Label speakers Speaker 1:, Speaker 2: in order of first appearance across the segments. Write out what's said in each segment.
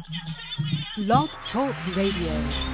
Speaker 1: Blog Talk Radio.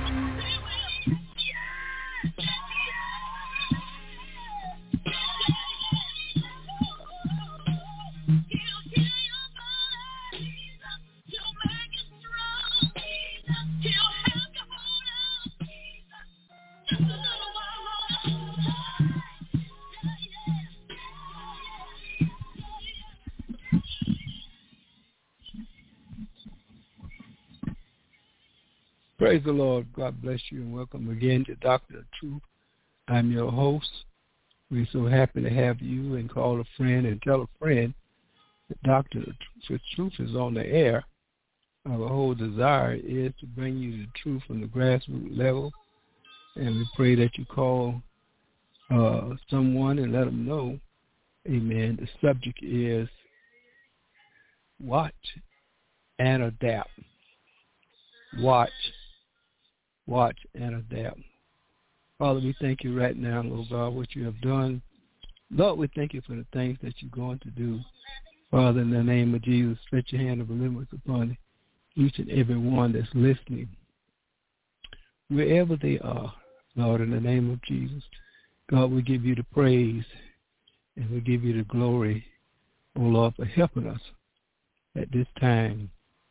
Speaker 2: Praise the Lord. God bless you and welcome again to Doctor of Truth. I'm your host. We're so happy to have you and call a friend and tell a friend that Doctor of Truth is on the air. Our whole desire is to bring you the truth from the grassroots level, and we pray that you call someone and let them know, amen, the subject is watch and adapt. Watch and adapt. Father, we thank you right now, Lord God, what you have done. Lord, we thank you for the things that you're going to do. Father, in the name of Jesus, stretch your hand of remembrance upon each and every one that's listening. Wherever they are, Lord, in the name of Jesus, God, we give you the praise and we give you the glory, oh Lord, for helping us at this time.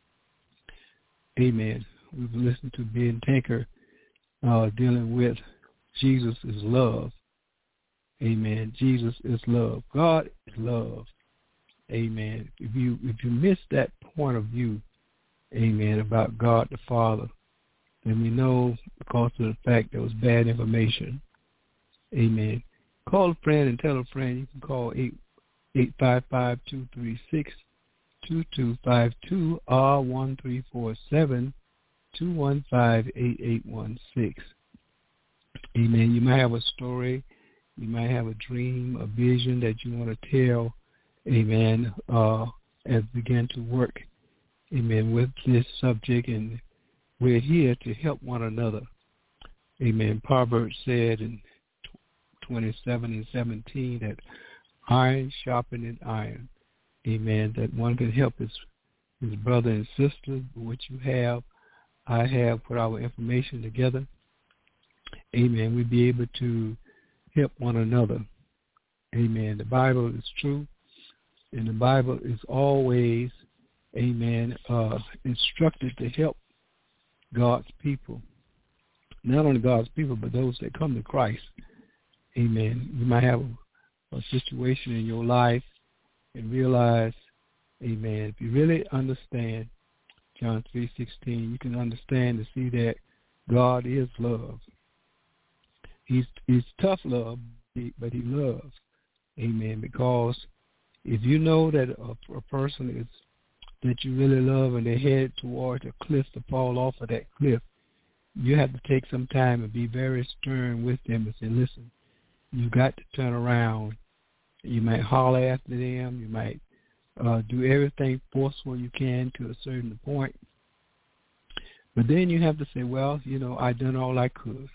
Speaker 2: Amen. We've listened to Ben Tanker dealing with Jesus is love. Amen. Jesus is love. God is love. Amen. If you miss that point of view, amen, about God the Father, then we know because of the fact there was bad information. Amen. Call a friend and tell a friend. You can call 855-236-2252 or 1347-215-8816. Amen. You might have a story. You might have a dream, a vision that you want to tell. Amen. As we begin to work, amen, with this subject, and we're here to help one another. Amen. Proverbs said in 27:17 that iron sharpeneth iron. Amen. That one can help his brother and sister. What you have, I have, put our information together. Amen. We'll be able to help one another. Amen. The Bible is true, and the Bible is always, amen, instructed to help God's people. Not only God's people, but those that come to Christ. Amen. You might have a situation in your life and realize, amen, if you really understand John 3:16, you can understand to see that God is love. He's tough love, but he loves. Amen. Because if you know that a person is that you really love and they're headed towards a cliff to fall off of that cliff, you have to take some time and be very stern with them and say, listen, you got to turn around. You might holler after them. You might do everything forceful you can to a certain point. But then you have to say, well, I done all I could.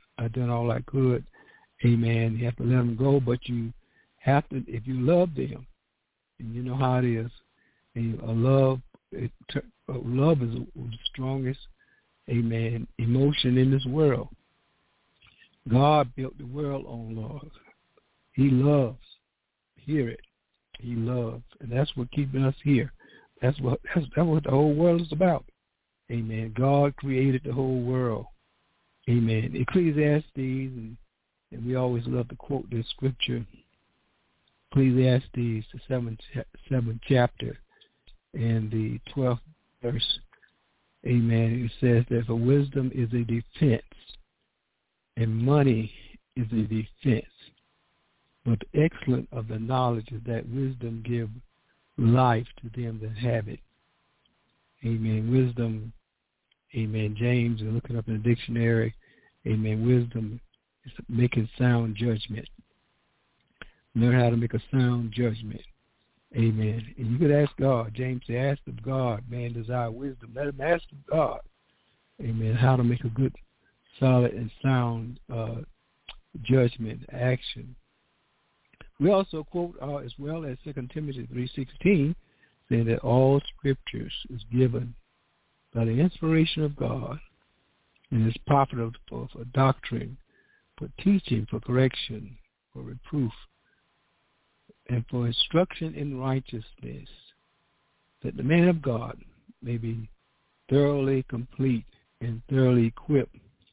Speaker 2: Amen. You have to let them go, but you have to, if you love them, and you know how it is, love is the strongest, amen, emotion in this world. God built the world on love. He loves. Period. He loves, and that's what keeping us here. That's what the whole world is about. Amen. God created the whole world. Amen. Ecclesiastes, and we always love to quote this scripture. Ecclesiastes, the seventh chapter, and the 12th verse. Amen. It says that for wisdom is a defense, and money is a defense. But the excellence of the knowledge is that wisdom gives life to them that have it. Amen. Wisdom, amen. James, looking up in the dictionary, amen. Wisdom is making sound judgment. Learn how to make a sound judgment. Amen. And you could ask God. James said, ask of God, man desire wisdom. Let him ask of God. Amen. How to make a good, solid, and sound judgment, action. We also quote as well as 2 Timothy 3:16, saying that all scriptures is given by the inspiration of God, and is profitable for doctrine, for teaching, for correction, for reproof, and for instruction in righteousness, that the man of God may be thoroughly complete and thoroughly equipped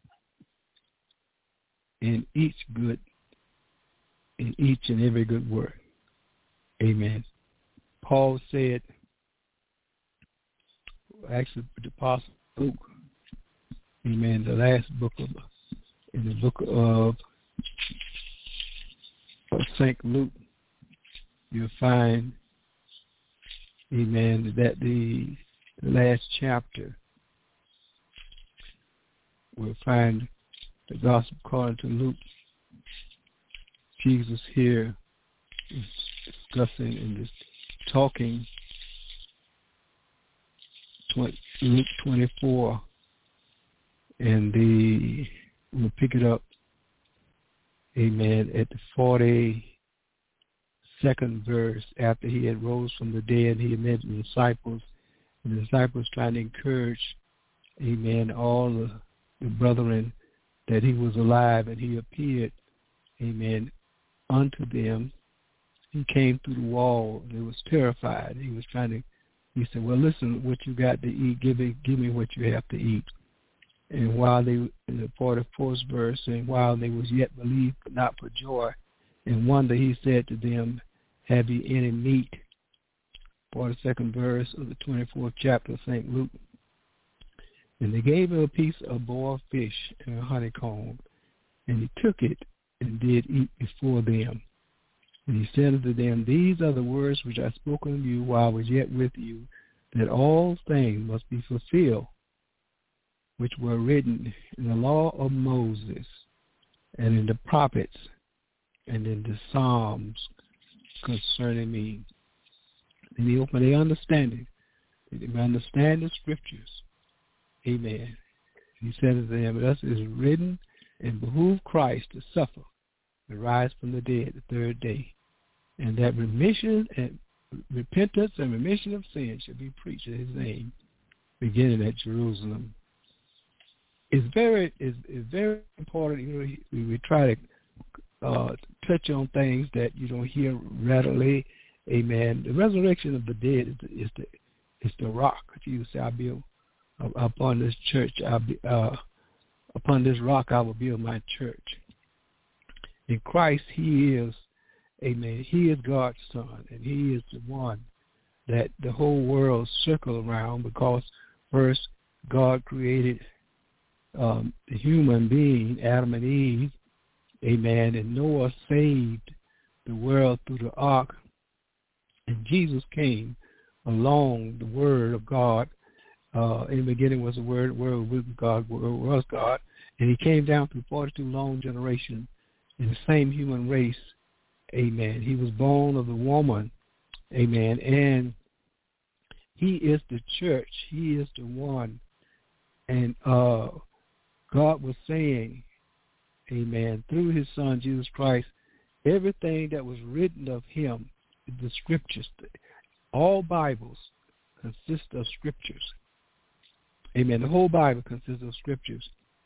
Speaker 2: in each and every good work. Amen. Paul said, actually the Apostle Luke, amen, the last book in the book of St. Luke, you'll find, amen, that the last chapter we'll find the gospel according to Luke. Jesus here is discussing and is talking Luke 24, and we'll pick it up, amen, at the 42nd verse. After he had rose from the dead, he had met the disciples, and the disciples trying to encourage, amen, all the brethren that he was alive, and he appeared, amen, unto them. He came through the wall. They was terrified. He said, well, listen, what you got to eat, give me what you have to eat. And while they, in the 44th verse, and while they was yet believed, but not for joy and wonder, he said to them, have ye any meat? 42nd verse of the 24th chapter of St. Luke. And they gave him a piece of boiled fish and a honeycomb, and he took it and did eat before them. And he said unto them, these are the words which I spoke unto you while I was yet with you, that all things must be fulfilled, which were written in the law of Moses, and in the prophets, and in the Psalms concerning me. And he opened their understanding, that they may understand the scriptures. Amen. And he said unto them, thus is written, and behoove Christ to suffer, and rise from the dead the third day, and that remission and repentance and remission of sin shall be preached in his name, beginning at Jerusalem. It's very important. You know, we try to touch on things that you don't hear readily. Amen. The resurrection of the dead is the rock. Jesus said, "I build upon this church. Upon this rock I will build my church." In Christ, He is, amen, He is God's Son, and He is the one that the whole world circle around, because first God created the human being, Adam and Eve, amen, and Noah saved the world through the ark, and Jesus came along, the Word of God. In the beginning was the Word was with God, Word was God, and He came down through 42 long generations in the same human race, amen. He was born of the woman, amen, and He is the church. He is the one, and God was saying, amen, through His Son, Jesus Christ, everything that was written of Him, the scriptures, all Bibles consist of scriptures. Amen. The whole Bible consists of scriptures.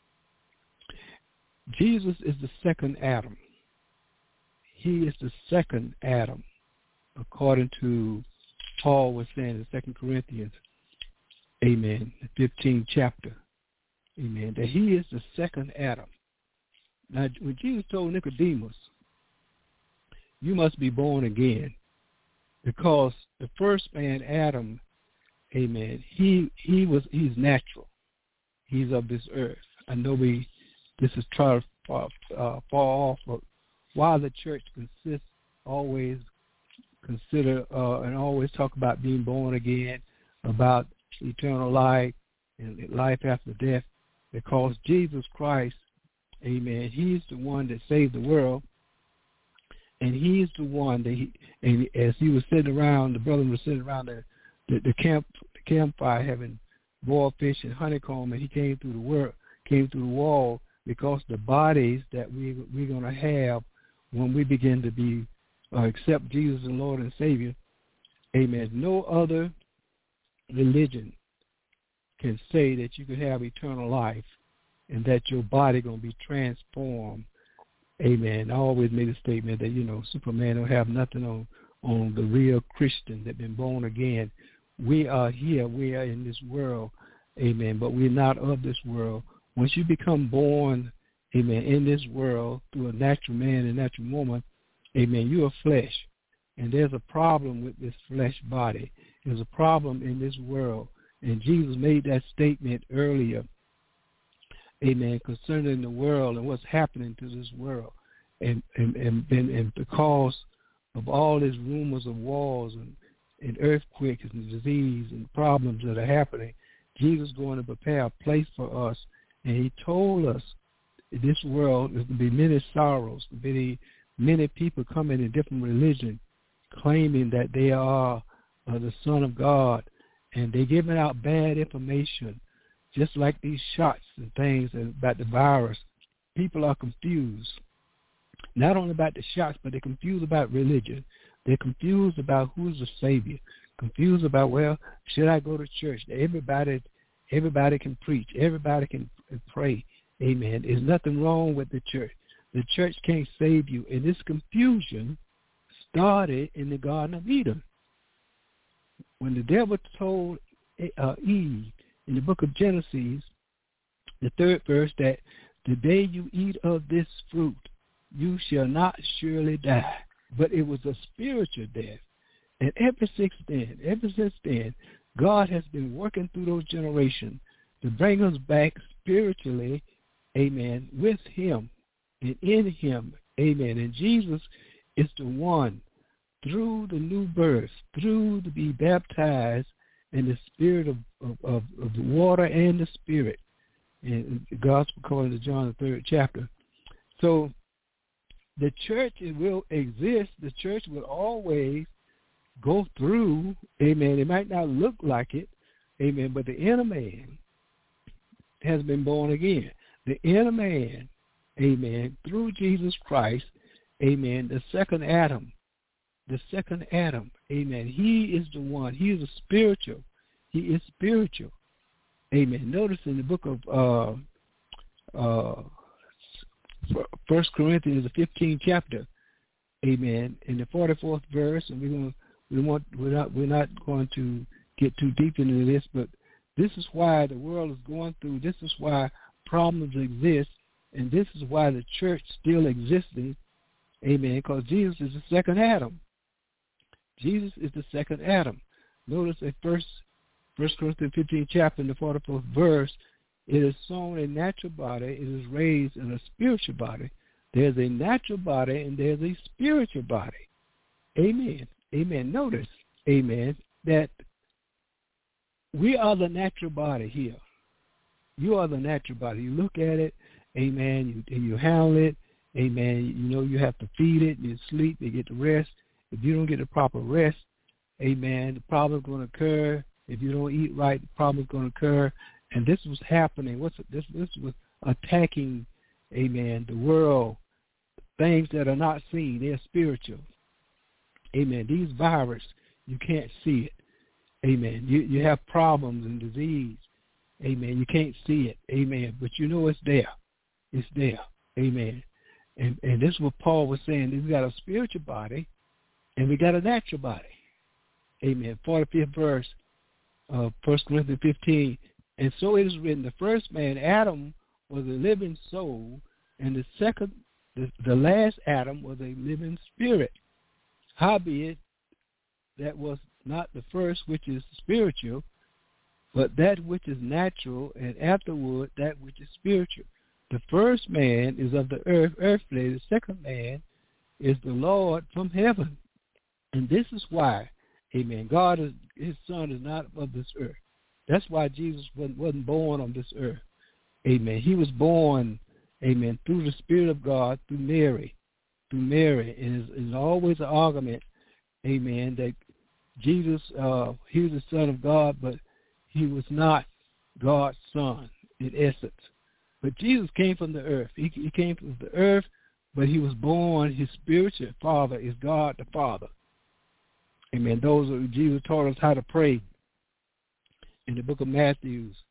Speaker 2: Jesus is the second Adam. He is the second Adam, according to Paul was saying in 2 Corinthians, amen, the 15th chapter, amen, that He is the second Adam. Now, when Jesus told Nicodemus, you must be born again, because the first man, Adam, amen, he's natural. He's of this earth. I know this is trying to fall off, but while the church always consider and always talk about being born again, about eternal life and life after death, because Jesus Christ, amen, He's the one that saved the world, and He's the one that and as He was sitting around, the brothers were sitting around the campfire having boiled fish and honeycomb, and He came through the wall, because the bodies that we're going to have when we begin to be accept Jesus as Lord and Savior, amen. No other religion can say that you could have eternal life and that your body going to be transformed. Amen. I always made a statement that, Superman don't have nothing on the real Christian that been born again. We are here. We are in this world. Amen. But we're not of this world. Once you become born, amen, in this world through a natural man and natural woman, amen, you are flesh. And there's a problem with this flesh body. There's a problem in this world. And Jesus made that statement earlier, amen, concerning the world and what's happening to this world. And because of all these rumors of wars and earthquakes and disease and problems that are happening, Jesus is going to prepare a place for us. And he told us in this world there's going to be many sorrows, many people coming in different religions claiming that they are the Son of God, and they're giving out bad information, just like these shots and things about the virus. People are confused, not only about the shots, but they're confused about religion. They're confused about who's the Savior, confused about, well, should I go to church? Everybody can preach. Everybody can pray. Amen. There's nothing wrong with the church. The church can't save you. And this confusion started in the Garden of Eden. When the devil told Eve in the book of Genesis, the 3rd verse, that the day you eat of this fruit, you shall not surely die. But it was a spiritual death. And ever since then, God has been working through those generations to bring us back spiritually, amen, with him and in him, amen. And Jesus is the one, through the new birth, through to be baptized in the spirit of the water and the spirit, in the gospel according to John the 3rd chapter. So the church will exist. The church will always go through, amen. It might not look like it, amen, but the inner man has been born again. The inner man, amen, through Jesus Christ, amen, the second Adam, amen. He is the one. He is spiritual. He is spiritual. Amen. Notice in the book of 1 Corinthians, the 15th chapter, amen, in the 44th verse, and we're not going to get too deep into this, but this is why the world is going through. This is why problems exist, and this is why the church still existing. Amen. Because Jesus is the second Adam. Jesus is the second Adam. Notice at 1 Corinthians 15 chapter in the 44th verse, it is sown a natural body, it is raised in a spiritual body. There's a natural body and there's a spiritual body. Amen. Amen. Notice, amen, that we are the natural body here. You are the natural body. You look at it, amen, you handle it, amen. You know you have to feed it, you sleep, you get the rest. If you don't get the proper rest, amen, the problem is going to occur. If you don't eat right, the problem is going to occur. And this was happening. This was attacking, amen, the world, things that are not seen. They're spiritual. Amen. These viruses, you can't see it. Amen. You have problems and disease. Amen. You can't see it. Amen. But you know it's there. It's there. Amen. And this is what Paul was saying. We got a spiritual body and we got a natural body. Amen. 45th verse of 1 Corinthians 15. And so it is written, the first man, Adam, was a living soul, and the last Adam was a living spirit. Howbeit, that was not the first which is spiritual, but that which is natural, and afterward that which is spiritual. The first man is of the earth, earthly. The second man is the Lord from heaven. And this is why, amen, his son is not of this earth. That's why Jesus wasn't born on this earth. Amen. He was born, amen, through the Spirit of God, through Mary. And it's always an argument, amen, that Jesus, he was the Son of God, but he was not God's son in essence. But Jesus came from the earth. He came from the earth, but he was born, his spiritual father is God the Father. Amen. Jesus taught us how to pray in the book of Matthew,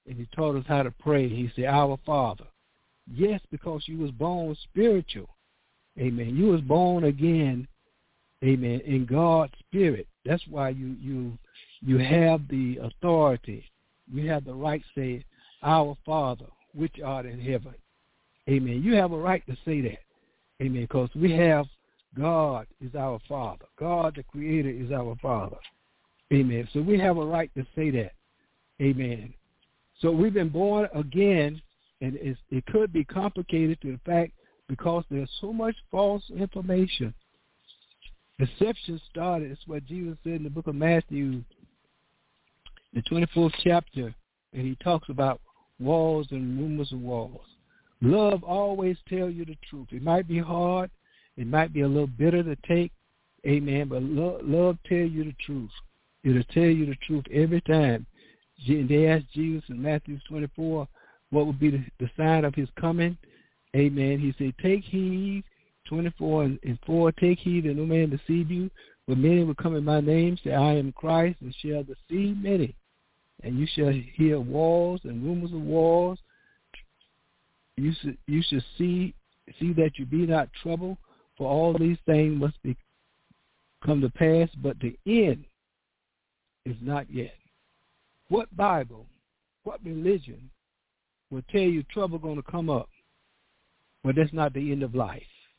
Speaker 2: and he taught us how to pray. He said, Our Father. Yes, because you was born spiritual. Amen. You was born again, amen, in God's spirit. That's why you have the authority. You have the right to say, Our Father, which art in heaven. Amen. You have a right to say that. Amen. Because we have God is our Father. God the Creator is our Father. Amen. So we have a right to say that. Amen. So we've been born again, and it could be complicated to the fact because there's so much false information. Deception started. It's what Jesus said in the book of Matthew, the 24th chapter, and he talks about wars and rumors of wars. Love always tells you the truth. It might be hard. It might be a little bitter to take. Amen. But love tells you the truth. It'll tell you the truth every time. They asked Jesus in Matthew 24 what would be the sign of his coming. Amen. He said, take heed, 24 and 4, take heed that no man deceive you, but many will come in my name, say, I am Christ, and shall deceive many. And you shall hear wars and rumors of wars. You should see that you be not troubled, for all these things must come to pass, but the end is not yet. What Bible, what religion will tell you trouble going to come up, but that's not the end of life?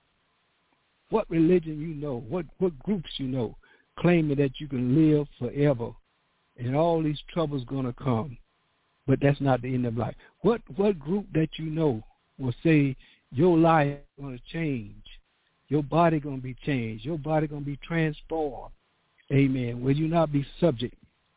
Speaker 2: What religion you know, what groups you know, claiming that you can live forever and all these troubles going to come, but that's not the end of life? What group that you know will say your life is going to change, your body going to be changed, your body going to be transformed? Amen. Will you not be subject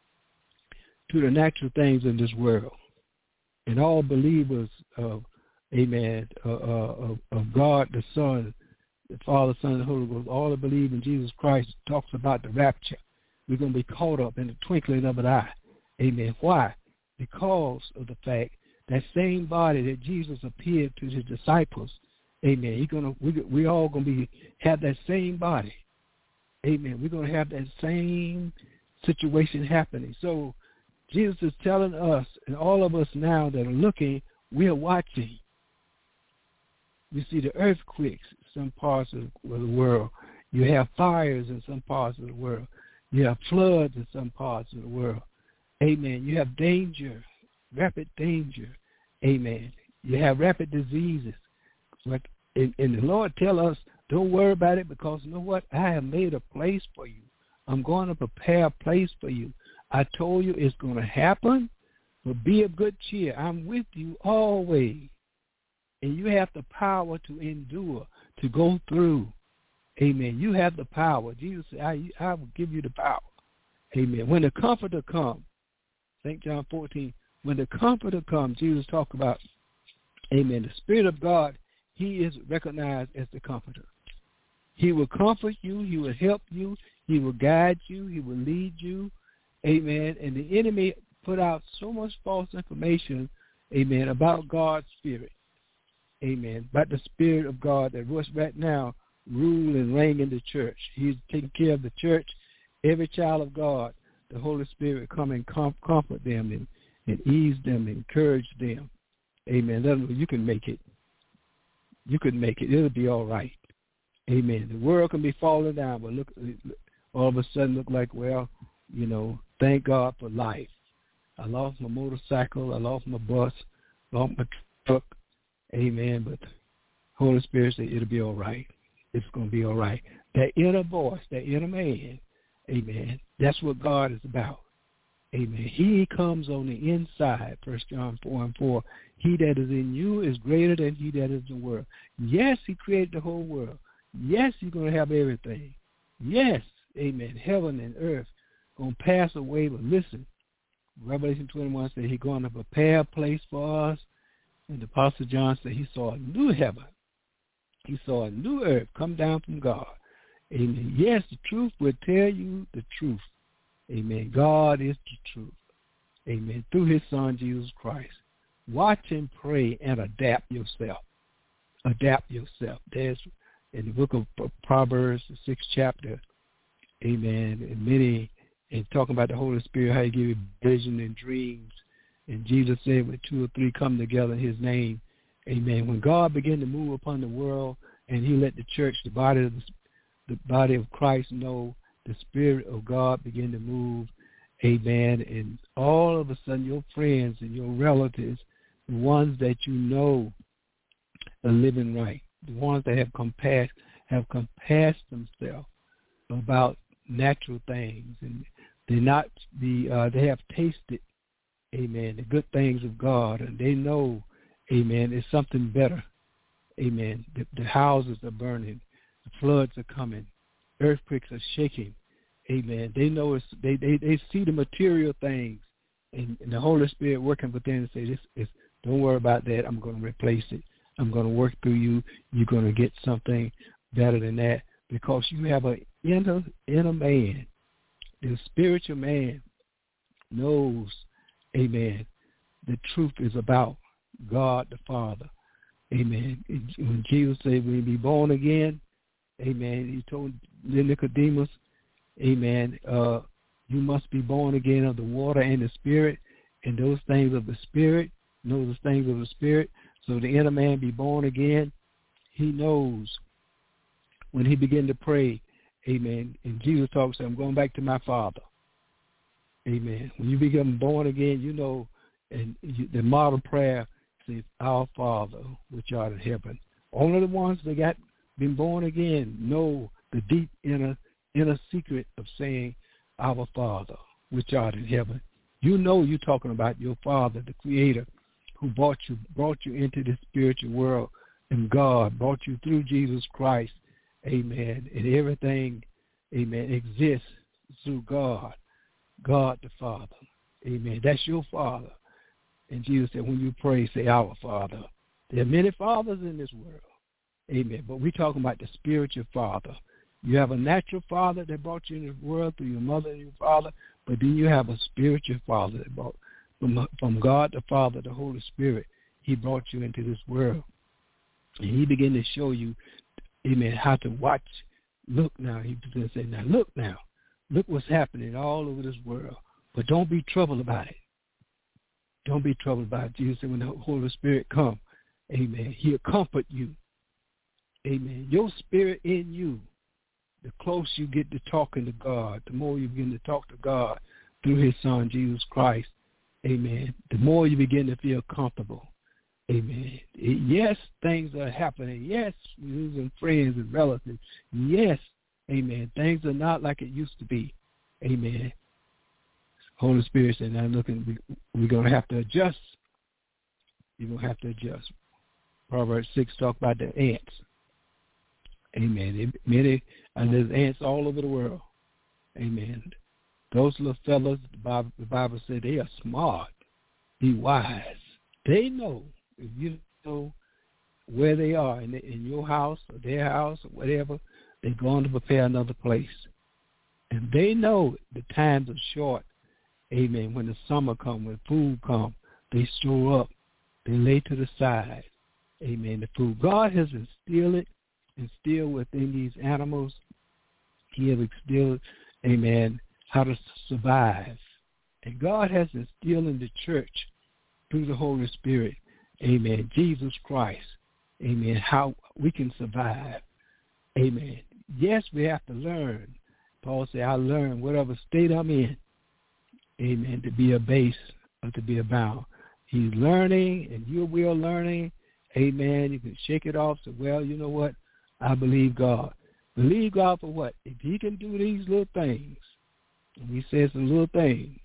Speaker 2: to the natural things in this world? And all believers of, amen, of God the Son, the Father, Son, and the Holy Ghost, all that believe in Jesus Christ, talks about the rapture. We're going to be caught up in the twinkling of an eye. Amen. Why? Because of the fact that same body that Jesus appeared to his disciples, amen, we all going to have that same body. Amen. We're going to have that same situation happening. So Jesus is telling us, and all of us now that are looking, we are watching. You see the earthquakes in some parts of the world. You have fires in some parts of the world. You have floods in some parts of the world. Amen. You have danger, rapid danger. Amen. You have rapid diseases. And the Lord tell us, don't worry about it, because you know what? I have made a place for you. I'm going to prepare a place for you. I told you it's going to happen, but be of good cheer. I'm with you always. And you have the power to endure, to go through. Amen. You have the power. Jesus said, I will give you the power. Amen. When the Comforter comes, St. John 14, when the Comforter comes, Jesus talked about, amen, the Spirit of God, he is recognized as the Comforter. He will comfort you. He will help you. He will guide you. He will lead you. Amen. And the enemy put out so much false information, amen, about God's Spirit. Amen. About the Spirit of God that was right now rule and reign in the church. He's taking care of the church. Every child of God, the Holy Spirit come and comfort them and ease them and encourage them. Amen. Let them know you can make it. You can make it. It'll be all right. Amen. The world can be falling down, but look, all of a sudden look like, well, you know, thank God for life. I lost my motorcycle. I lost my bus. Lost my truck. Amen. But Holy Spirit said it'll be all right. It's going to be all right. That inner voice, that inner man, amen, that's what God is about. Amen. He comes on the inside, 1 John 4:4. He that is in you is greater than he that is in the world. Yes, he created the whole world. Yes, you're going to have everything. Yes, amen, heaven and earth going to pass away, but listen, Revelation 21 said he's going to prepare a place for us. And the Apostle John said he saw a new heaven. He saw a new earth come down from God. Amen. Yes, the truth will tell you the truth. Amen. God is the truth. Amen. Through his Son, Jesus Christ. Watch and pray and adapt yourself. Adapt yourself. There's in the book of Proverbs, the 6th chapter, amen, and talking about the Holy Spirit, how he give you vision and dreams. And Jesus said, when 2 or 3 come together in his name, amen. When God began to move upon the world and he let the church, the body of Christ know, the Spirit of God began to move, amen. And all of a sudden your friends and your relatives, the ones that you know are living right, the ones that have compassed themselves about natural things, and they have tasted, amen, the good things of God, and they know, amen, it's something better, amen. The houses are burning, the floods are coming, earthquakes are shaking, amen. They know they see the material things, and the Holy Spirit working within and say, don't worry about that. I'm going to replace it. I'm going to work through you. You're going to get something better than that, because you have an inner man. The spiritual man knows, amen, the truth is about God the Father. Amen. When Jesus said, when you be born again, amen, he told Nicodemus, amen, you must be born again of the water and the Spirit, and those things of the Spirit, know the things of the Spirit. So the inner man be born again. He knows when he began to pray, amen, and Jesus talks, I'm going back to my Father. Amen. When you become born again, you know, and the model prayer says, Our Father, which art in heaven. Only the ones that got been born again know the deep inner secret of saying, Our Father, which art in heaven. You know you're talking about your Father, the Creator, who brought you into this spiritual world, and God brought you through Jesus Christ. Amen. And everything, amen, exists through God the Father. Amen. That's your Father. And Jesus said, when you pray, say, Our Father. There are many fathers in this world. Amen. But we're talking about the spiritual Father. You have a natural father that brought you in this world through your mother and your father, but then you have a spiritual Father that brought from God the Father, the Holy Spirit. He brought you into this world. And he began to show you, amen, how to watch. Look now. He began to say, now look now. Look what's happening all over this world. But don't be troubled about it. Don't be troubled about it. Jesus said when the Holy Spirit come, amen, he'll comfort you. Amen. Your spirit in you, the closer you get to talking to God, the more you begin to talk to God through his Son, Jesus Christ, amen, the more you begin to feel comfortable. Amen. Yes, things are happening. Yes, we're losing friends and relatives. Yes, amen, things are not like it used to be. Amen. Holy Spirit said, now looking, we're going to have to adjust. You're going to have to adjust. Proverbs 6 talk about the ants. Amen. And there's ants all over the world. Amen. Those little fellas, the Bible said, they are smart. Be wise. They know, if you know where they are, in your house or their house or whatever, they're going to prepare another place. And they know the times are short. Amen. When the summer comes, when food comes, they store up. They lay to the side. Amen. The food. God has instilled within these animals. He has instilled, amen, how to survive. And God has instilled in the church through the Holy Spirit, amen, Jesus Christ, amen, how we can survive. Amen. Yes, we have to learn. Paul said, I learn whatever state I'm in, amen, to be a base or to be abound. He's learning, and we are learning. Amen. You can shake it off. Say, well, you know what? I believe God. Believe God for what? If he can do these little things, and he says a little thing,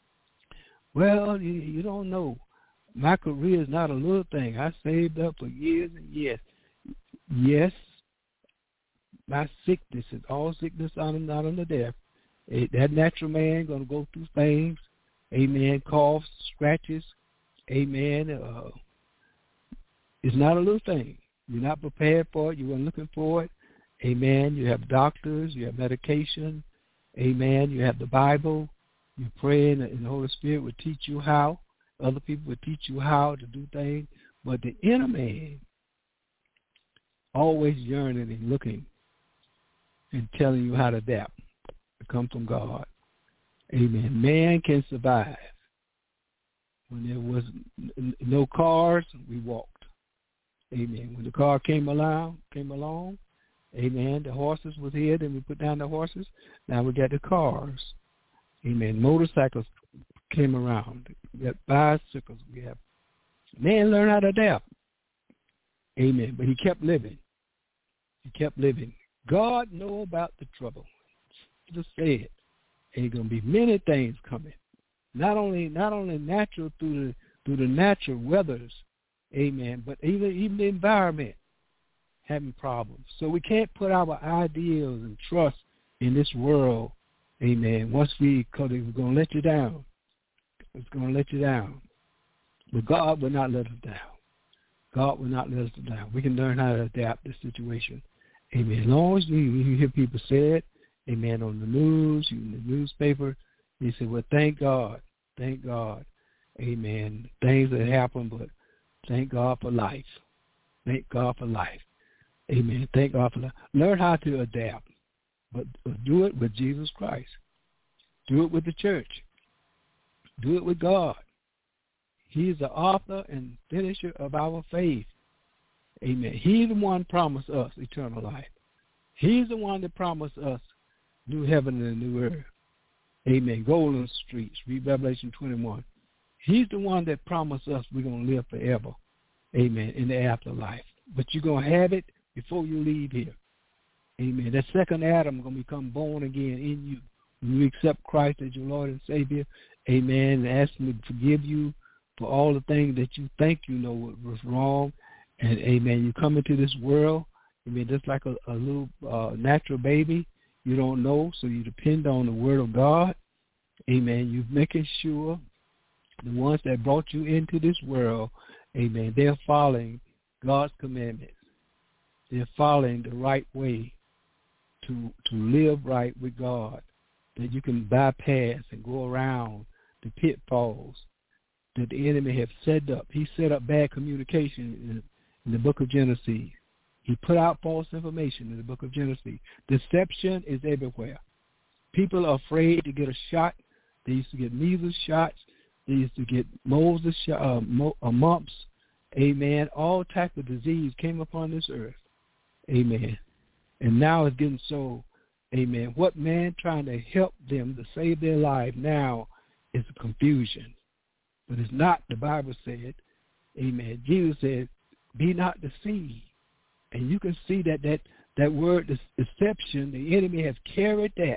Speaker 2: well, you don't know. My career is not a little thing. I saved up for years and years. Yes, my sickness is all sickness not unto death. That natural man going to go through things. Amen. Coughs, scratches. Amen. It's not a little thing. You're not prepared for it. You weren't looking for it. Amen. You have doctors. You have medication. Amen. You have the Bible. You pray, and the Holy Spirit will teach you how. Other people will teach you how to do things. But the inner man, always yearning and looking and telling you how to adapt, to come from God. Amen. Man can survive When there was no cars, we walked. Amen. When the car came along, amen, the horses was here, then we put down the horses. Now we got the cars. Amen. Motorcycles came around. We got bicycles. We have man learned how to adapt. Amen. But he kept living. He kept living. God know about the trouble. Just say it. And there's gonna be many things coming. Not only natural through the natural weathers, amen, but even the environment having problems. So we can't put our ideals and trust in this world, amen. Because it's gonna let you down. It's gonna let you down. But God will not let us down. God will not let us down. We can learn how to adapt the situation. Amen. As long as you hear people say it, amen, on the news, in the newspaper, you say, well, thank God. Thank God. Amen. Things that happen, but thank God for life. Thank God for life. Amen. Thank God for life. Learn how to adapt, but do it with Jesus Christ. Do it with the church. Do it with God. He's the author and finisher of our faith. Amen. He's the one promised us eternal life. He's the one that promised us new heaven and a new earth. Amen. Golden streets. Read Revelation 21. He's the one that promised us we're going to live forever. Amen. In the afterlife. But you're going to have it before you leave here. Amen. That second Adam is going to become born again in you. When you accept Christ as your Lord and Savior, amen, and ask him to forgive you for all the things that you think you know was wrong. And, amen, you come into this world, amen, just like a little natural baby. You don't know, so you depend on the word of God. Amen. You're making sure the ones that brought you into this world, amen, they're following God's commandments. They're following the right way to live right with God, that you can bypass and go around the pitfalls that the enemy have set up. He set up bad communication in the book of Genesis. He put out false information in the book of Genesis. Deception is everywhere. People are afraid to get a shot. They used to get measles shots. They used to get mumps. Amen. All type of disease came upon this earth. Amen. And now it's getting so, amen, what man trying to help them to save their life now is confusion. But it's not, the Bible said, amen. Jesus said, be not deceived. And you can see that word deception, the enemy has carried that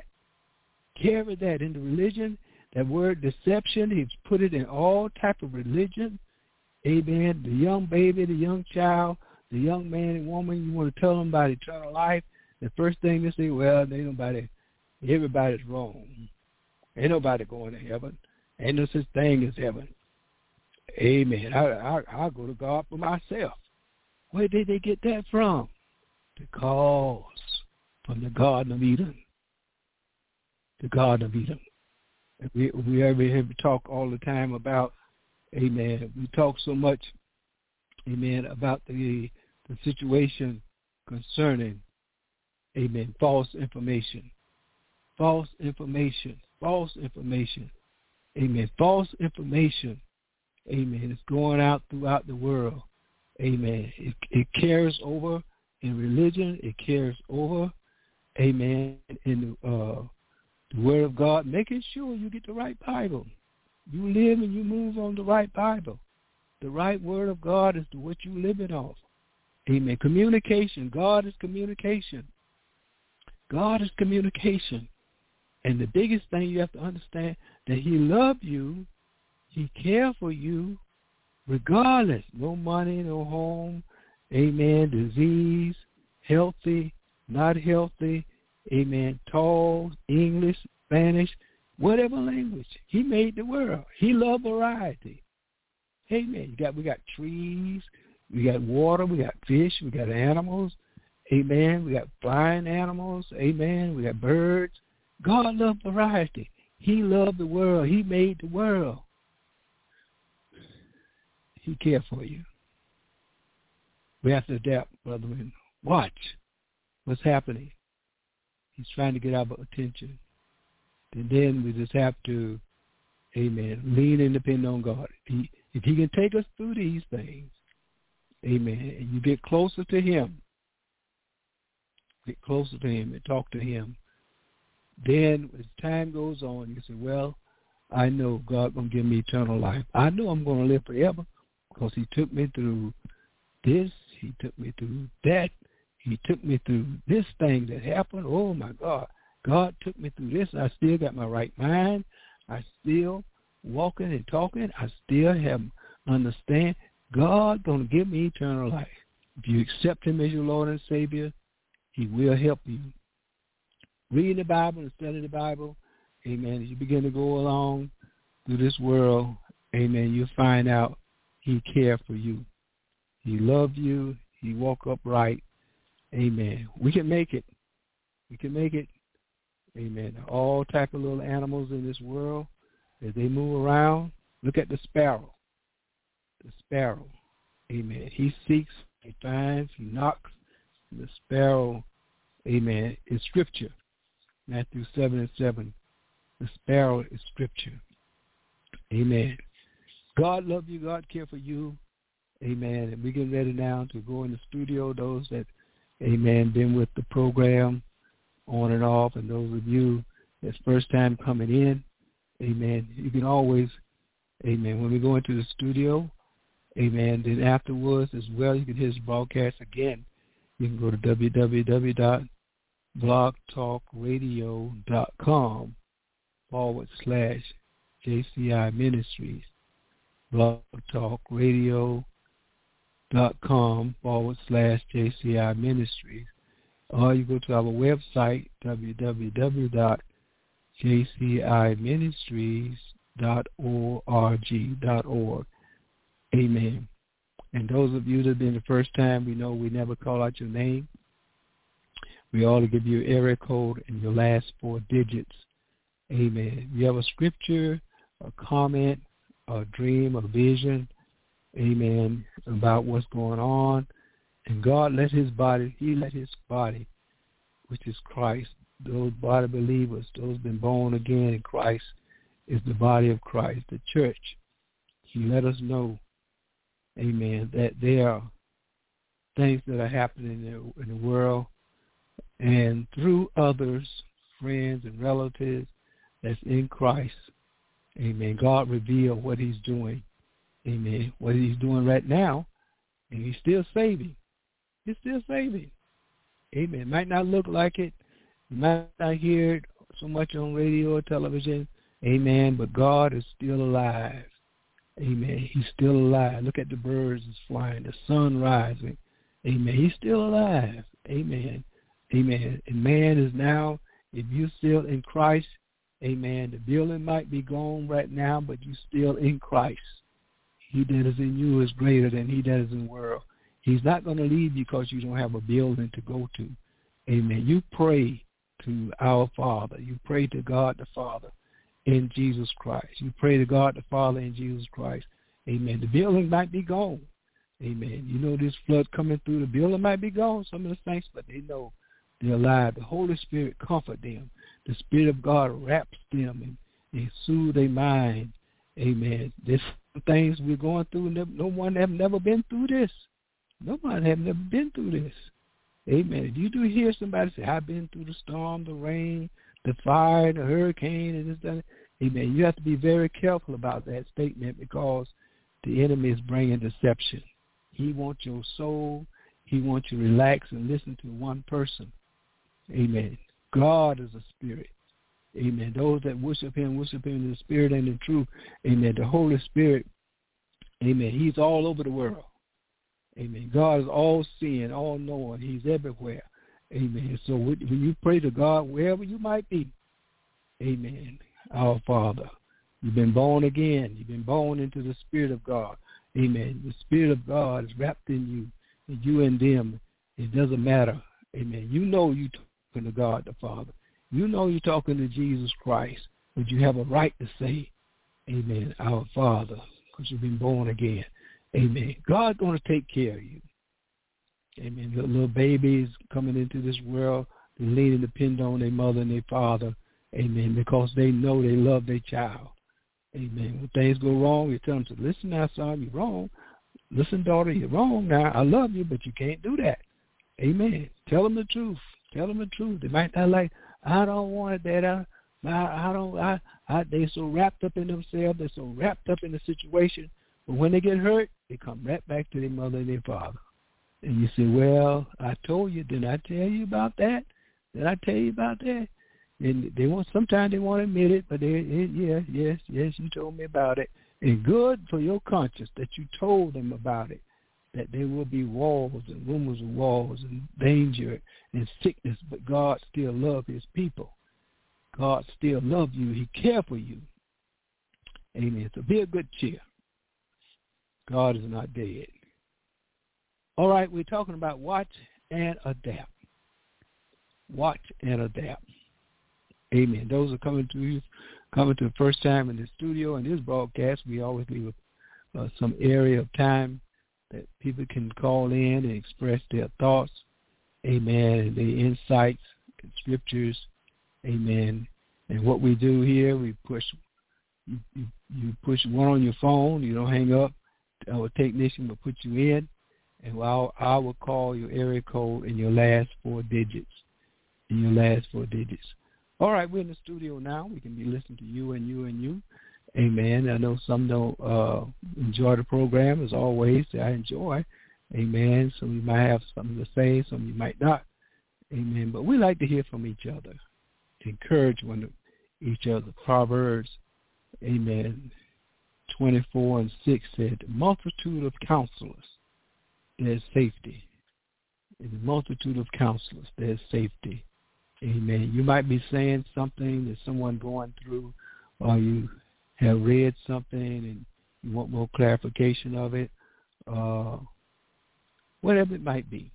Speaker 2: into religion. That word deception, he's put it in all type of religion. Amen. The young baby, the young child, the young man and woman, you want to tell them about eternal life. The first thing they say, well, everybody's wrong. Ain't nobody going to heaven. Ain't no such thing as heaven. Amen. I'll go to God for myself. Where did they get that from? Because from the Garden of Eden. The Garden of Eden. We ever hear talk all the time about, amen, we talk so much, amen, about the situation concerning, amen, false information. False information. False information. Amen. False information, amen, is going out throughout the world. Amen. It carries over in religion. It carries over, amen, in the Word of God. Making sure you get the right Bible. You live and you move on the right Bible. The right Word of God is what you living off. Amen. Communication. God is communication. God is communication. And the biggest thing you have to understand, that he loves you, he cares for you, regardless. No money, no home, amen, disease, healthy, not healthy, amen, tall, English, Spanish, whatever language. He made the world. He loved variety. Amen. We got trees, we got water, we got fish, we got animals, amen. We got flying animals, amen. We got birds. God loved variety. He loved the world. He made the world. He cared for you. We have to adapt, brethren. Watch what's happening. He's trying to get our attention. And then we just have to, amen, lean and depend on God. If he can take us through these things, amen, and you get closer to him, and talk to him, then as time goes on, you say, well, I know God going to give me eternal life. I know I'm going to live forever because he took me through this. He took me through that. He took me through this thing that happened. Oh, my God. God took me through this. I still got my right mind. I still walking and talking. I still have understand. God going to give me eternal life. If you accept him as your Lord and Savior, he will help you. Read the Bible and study the Bible. Amen. As you begin to go along through this world, amen, you'll find out he cares for you. He loves you. He walk upright. Amen. We can make it. We can make it. Amen. All type of little animals in this world, as they move around, look at the sparrow. The sparrow. Amen. He seeks, he finds, he knocks. The sparrow, amen, is scripture. Matthew 7:7. The sparrow is scripture. Amen. God loves you. God cares for you. Amen. And we get ready now to go in the studio. Those that, amen, been with the program on and off, and those of you that's first time coming in, amen, you can always, amen, when we go into the studio, amen, then afterwards as well, you can hear this broadcast again. You can go to www.blogtalkradio.com/JCI Ministries. blogtalkradio.com/JCI Ministries. Or you go to our website, www.jciministries.org. Amen. And those of you that have been the first time, we know we never call out your name. We ought to give you an area code and your last 4 digits. Amen. If you have a scripture, a comment, a dream, a vision, amen, about what's going on, and God let his body, which is Christ, those body believers, those been born again in Christ, is the body of Christ, the church. He let us know, amen, that there are things that are happening in the world, and through others, friends and relatives that's in Christ, amen, God revealed what he's doing, amen, what he's doing right now, and he's still saving. He's still saving. Amen. It might not look like it. You might not hear it so much on radio or television. Amen. But God is still alive. Amen. He's still alive. Look at the birds that's flying, the sun rising. Amen. He's still alive. Amen. Amen. And man is now, if you're still in Christ, amen, the building might be gone right now, but you're still in Christ. He that is in you is greater than he that is in the world. He's not going to leave you because you don't have a building to go to. Amen. You pray to our Father. You pray to God the Father in Jesus Christ. You pray to God the Father in Jesus Christ. Amen. The building might be gone. Amen. You know this flood coming through, the building might be gone, some of the saints, but they know they're alive. The Holy Spirit comfort them. The Spirit of God wraps them and soothe their mind. Amen. There's things we're going through. No one have never been through this. Nobody have never been through this. Amen. If you do hear somebody say, I've been through the storm, the rain, the fire, the hurricane, and this, that, amen, you have to be very careful about that statement because the enemy is bringing deception. He wants your soul. He wants you to relax and listen to one person. Amen. God is a spirit. Amen. Those that worship him in the spirit and in truth. Amen. The Holy Spirit, amen, he's all over the world. Amen. God is all-seeing, all-knowing. He's everywhere. Amen. So when you pray to God, wherever you might be, amen, our Father, you've been born again. You've been born into the Spirit of God. Amen. The Spirit of God is wrapped in you, and you and them. It doesn't matter. Amen. You know you're talking to God the Father. You know you're talking to Jesus Christ, but you have a right to say, amen, our Father, because you've been born again. Amen. God's going to take care of you. Amen. The little babies coming into this world, they lean and depend on their mother and their father. Amen. Because they know they love their child. Amen. When things go wrong, you tell them to listen now, son, you're wrong. Listen, daughter, you're wrong now. I love you, but you can't do that. Amen. Tell them the truth. Tell them the truth. They might not like, I don't want it, Dad. They're so wrapped up in themselves. They're so wrapped up in the situation. But when they get hurt, they come right back to their mother and their father. And you say, well, I told you. Didn't I tell you about that? Did I tell you about that? And sometimes they won't admit it, but yes, you told me about it. And good for your conscience that you told them about it, that there will be wars and rumors of wars and danger and sickness, but God still loves his people. God still loves you. He cares for you. Amen. So be a good cheer. God is not dead. All right, we're talking about watch and adapt. Watch and adapt. Amen. Those are coming to the first time in the studio in this broadcast. We always leave some area of time that people can call in and express their thoughts. Amen. And their insights and scriptures. Amen. And what we do here, we push. You push one on your phone. You don't hang up. Our technician will put you in, and I will call your area code and your last four digits. All right, we're in the studio now. We can be listening to you and you and you. Amen. I know some don't enjoy the program as always. I enjoy. Amen. Some of you might have something to say. Some of you might not. Amen. But we like to hear from each other, encourage each other. Proverbs, amen, 24:6 said, the multitude of counselors, there's safety. In the multitude of counselors, there's safety. Amen. You might be saying something that someone going through, or you have read something and you want more clarification of it, whatever it might be.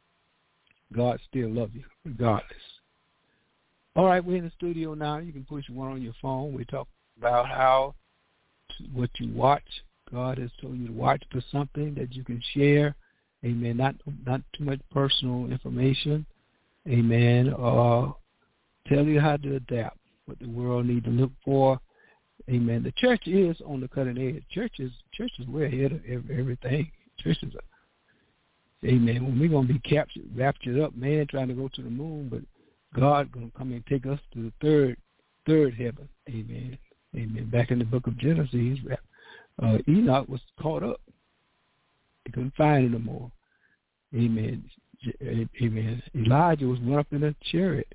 Speaker 2: God still loves you regardless. All right, we're in the studio now. You can push one on your phone. We talk about what you watch. God has told you to watch for something that you can share. Amen. Not too much personal information. Amen. Tell you how to adapt, what the world needs to look for. Amen. The church is on the cutting edge. Church is way ahead of everything. Churches are. Amen. When we're going to be raptured up, man, trying to go to the moon, but God going to come and take us to the third heaven. Amen. Amen. Back in the book of Genesis, Enoch was caught up. He couldn't find it no more. Amen. Amen. Elijah was went up in a chariot.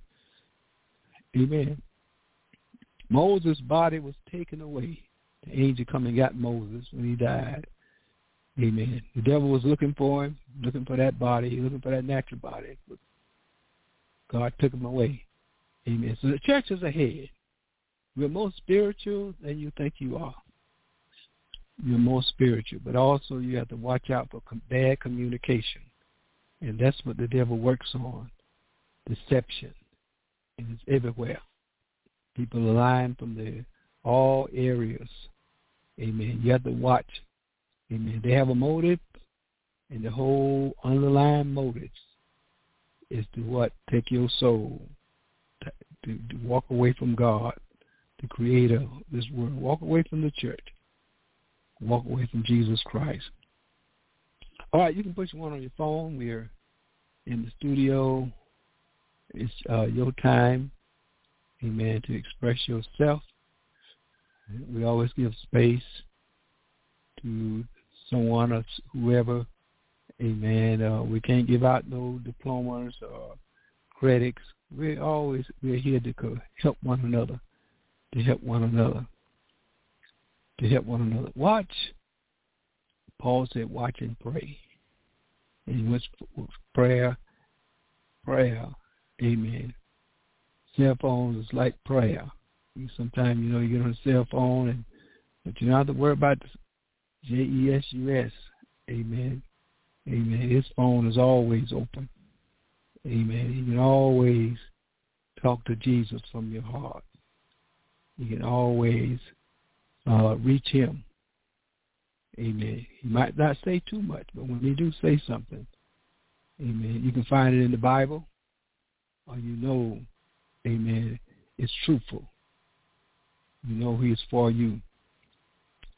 Speaker 2: Amen. Moses' body was taken away. The angel come and got Moses when he died. Amen. The devil was looking for him, looking for that body, looking for that natural body. But God took him away. Amen. So the church is ahead. We're more spiritual than you think you are. You're more spiritual, but also you have to watch out for bad communication. And that's what the devil works on, deception. And it's everywhere. People are lying from all areas. Amen. You have to watch. Amen. They have a motive, and the whole underlying motives is to what? Take your soul, to walk away from God, the creator of this world. Walk away from the church. Walk away from Jesus Christ. All right, you can push one on your phone. We're in the studio. It's your time, amen, to express yourself. We always give space to someone or whoever, amen. We can't give out no diplomas or credits. We're here to help one another, Watch. Paul said, watch and pray. And what's prayer? Amen. Cell phones is like prayer. Sometimes, you get on a cell phone, but you don't have to worry about Jesus. Amen. Amen. His phone is always open. Amen. You can always talk to Jesus from your heart. You can always reach him. Amen. He might not say too much, but when he do say something, amen, you can find it in the Bible, or amen, it's truthful. He is for you.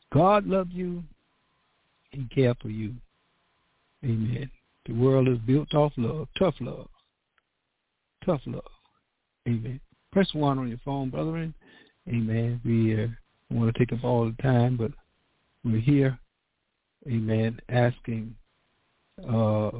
Speaker 2: God loves you and cares for you. Amen. The world is built off love, tough love. Tough love. Amen. Press 1 on your phone, brethren. Amen. We want to take up all the time, but we're here, amen, asking about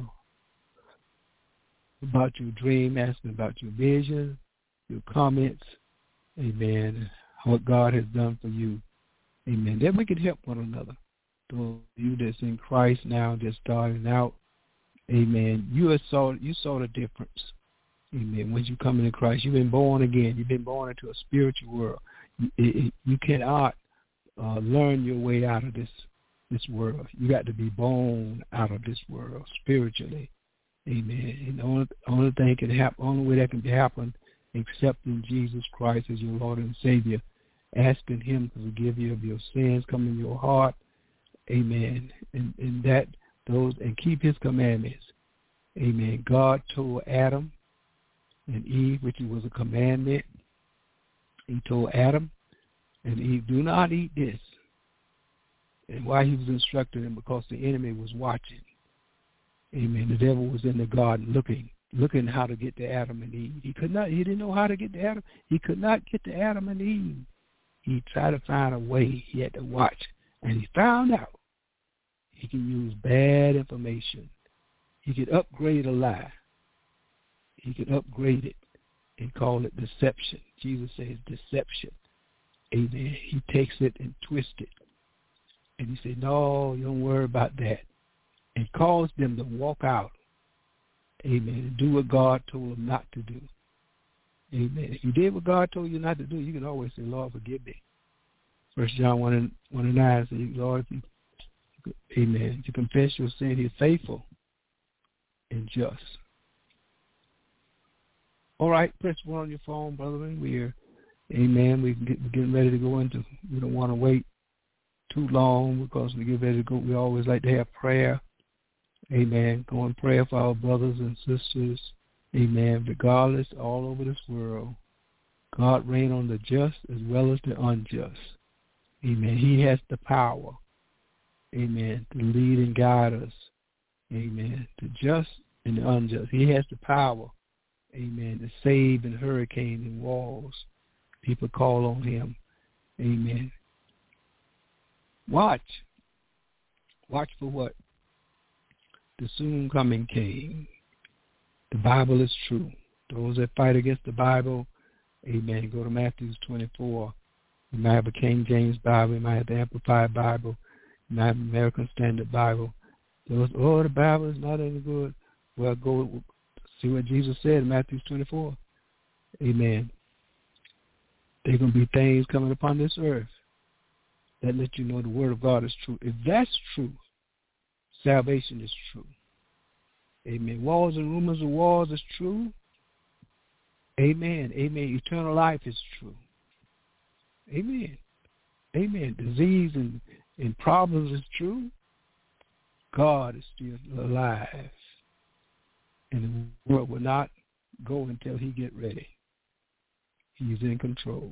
Speaker 2: your dream, asking about your vision, your comments, amen, what God has done for you, amen. Then we can help one another. Those of you that's in Christ now, just starting out, amen, you saw the difference. Amen. When you come into Christ, you've been born again. You've been born into a spiritual world. You cannot learn your way out of this world. You got to be born out of this world spiritually. Amen. And the only thing can happen, only way that can happen, accepting Jesus Christ as your Lord and Savior, asking Him to forgive you of your sins, come in your heart. Amen. And keep His commandments. Amen. God told Adam and Eve, which was a commandment. He told Adam and Eve, do not eat this. And why He was instructing them? Because the enemy was watching. Amen. The devil was in the garden looking how to get to Adam and Eve. He didn't know how to get to Adam. He could not get to Adam and Eve. He tried to find a way. He had to watch. And he found out he can use bad information. He could upgrade a lie. He could upgrade it and call it deception. Jesus says deception. Amen. He takes it and twists it. And he said, no, you don't worry about that. And caused them to walk out. Amen. And do what God told them not to do. Amen. If you did what God told you not to do, you can always say, Lord, forgive me. 1 John 1:9 says, Lord, amen, to confess your sin, He is faithful and just. All right, press 1 on your phone, brethren. We're getting ready to go into, we don't want to wait too long because we get ready to go. We always like to have prayer. Amen. Go in prayer for our brothers and sisters. Amen. Regardless, all over this world, God reign on the just as well as the unjust. Amen. He has the power. Amen. To lead and guide us. Amen. The just and the unjust. He has the power. Amen. To save in hurricanes and wars. People call on Him. Amen. Watch. Watch for what? The soon coming King. The Bible is true. Those that fight against the Bible, amen, go to Matthew 24. You might have a King James Bible. You might have the Amplified Bible. You might have the American Standard Bible. The Bible is not any good. Well, go see what Jesus said in Matthew 24. Amen. There are going to be things coming upon this earth that let you know the Word of God is true. If that's true, salvation is true. Amen. Wars and rumors of wars is true. Amen. Amen. Eternal life is true. Amen. Amen. Disease and problems is true. God is still alive. And the world will not go until He get ready. He's in control.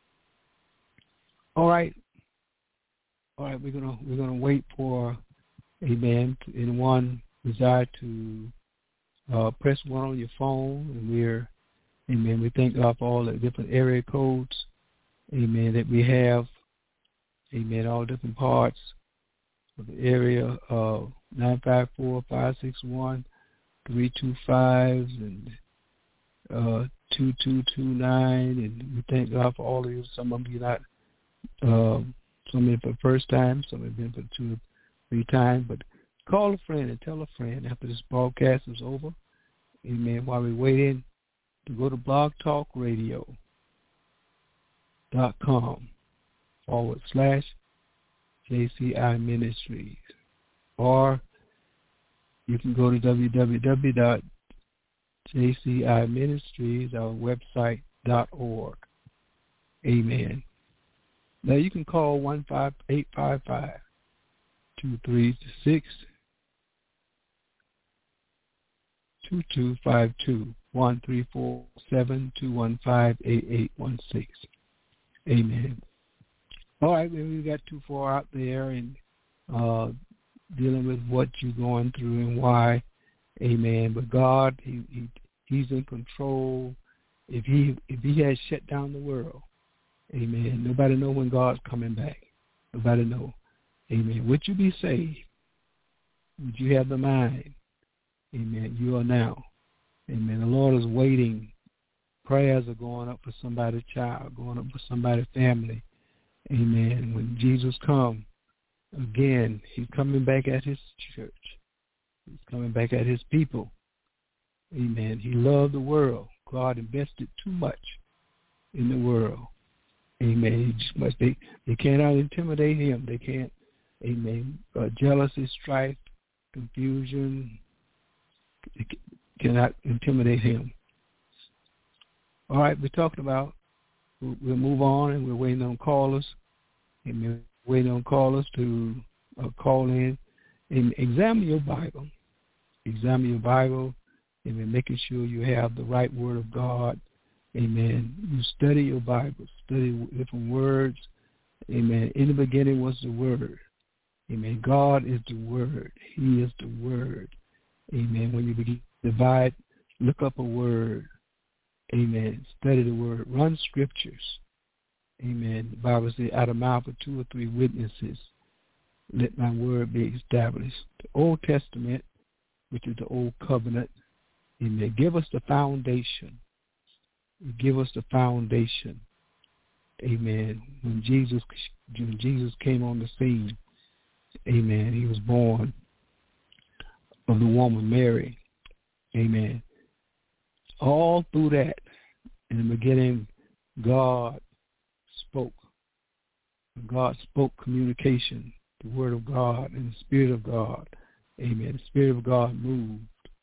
Speaker 2: All right. All right, we're gonna wait for, amen, anyone desire to press 1 on your phone, and amen, we thank God for all the different area codes, amen, that we have, amen, all different parts of the area, 954-561-325 and 2229, and we thank God for all of you. Some of you not, some of you for the first time, some have been for 2 or 3 times, but call a friend and tell a friend after this broadcast is over. Amen. While we're waiting to go to blogtalkradio.com/JCI Ministries. Or you can go to www.jciministries, our website.org. Amen. Now you can call 1-855-236-2252, 1-347-215-8816. Amen. All right, well, we got too far out there and dealing with what you're going through and why. Amen. But God, He's in control. If He had shut down the world, amen, nobody know when God's coming back. Nobody know. Amen. Would you be saved? Would you have the mind? Amen. You are now. Amen. The Lord is waiting. Prayers are going up for somebody's child, going up for somebody's family. Amen. When Jesus comes, again, He's coming back at His church. He's coming back at His people. Amen. He loved the world. God invested too much in the world. Amen. They cannot intimidate Him. They can't. Amen. Jealousy, strife, confusion cannot intimidate Him. All right, we're talking about, we'll move on, and we're waiting on callers. Amen. Waiting on callers to call in and examine your Bible. Examine your Bible, amen, making sure you have the right word of God. Amen. You study your Bible, study different words. Amen. In the beginning was the Word. Amen. God is the Word. He is the Word. Amen. When you begin to divide, look up a word. Amen. Study the Word. Run scriptures. Amen. The Bible says, out of the mouth of 2 or 3 witnesses, let my word be established. The Old Testament, which is the Old Covenant, amen, give us the foundation. Give us the foundation. Amen. When Jesus came on the scene, amen, He was born of the woman Mary. Amen. All through that, in the beginning, God spoke. God spoke communication, the Word of God and the Spirit of God. Amen. The Spirit of God moved.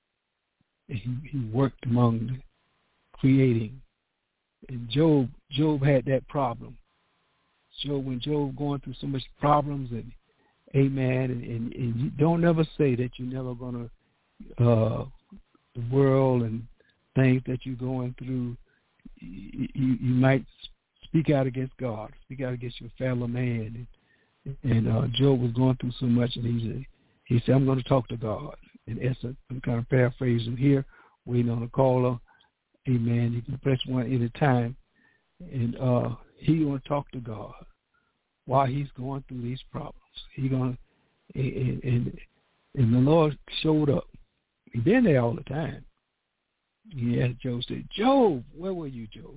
Speaker 2: He worked among creating. And Job had that problem. When Job going through so much problems, and amen, and you don't ever say that you're never going to, the world and things that you're going through, you might speak out against God, speak out against your fellow man. And Job was going through so much, and he said, I'm going to talk to God. In essence, I'm kind of paraphrasing here, waiting on a caller. Amen. You can press 1 at a time. And he going to talk to God while he's going through these problems. He going to, and the Lord showed up. He been there all the time. He asked Job, said, Job, where were you, Job?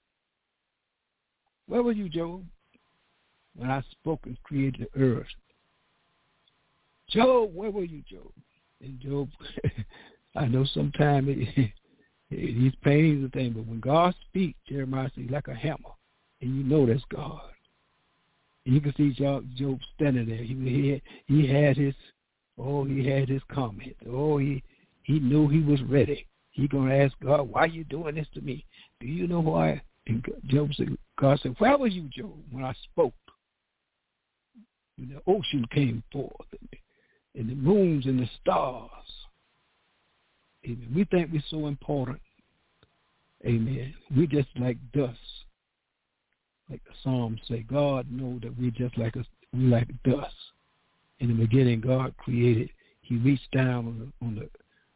Speaker 2: Where were you, Job, when I spoke and created the earth? Job, where were you, Job? And Job, I know sometimes he's pains the thing, but when God speaks, Jeremiah says, like a hammer, and you know that's God. And you can see Job standing there. He had his comment. Oh, he knew he was ready. He gonna ask God, why are you doing this to me? Do you know why? And God said, where was you, Job, when I spoke? And the ocean came forth, and the moons and the stars. Amen. We think we're so important. Amen. We're just like dust. Like the Psalms say, God knows that we're just like dust. In the beginning, God created. He reached down on the